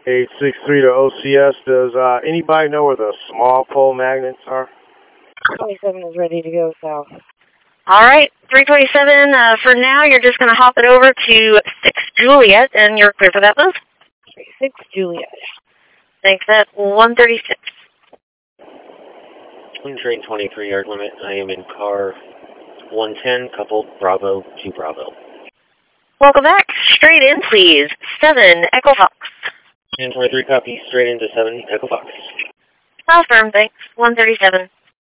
863 to OCS. Does anybody know where the small pole magnets are? 27 is ready to go south. All right, 327, for now, you're just going to hop it over to 6 Juliet, and you're clear for that move. 6 Juliet. Thanks, at 136. Train 23 yard limit. I am in car 110, couple Bravo to Bravo. Welcome back. Straight in, please. 7 Echo Fox. And 23 copy, straight into 7 Echo Fox. All firm, thanks. 137.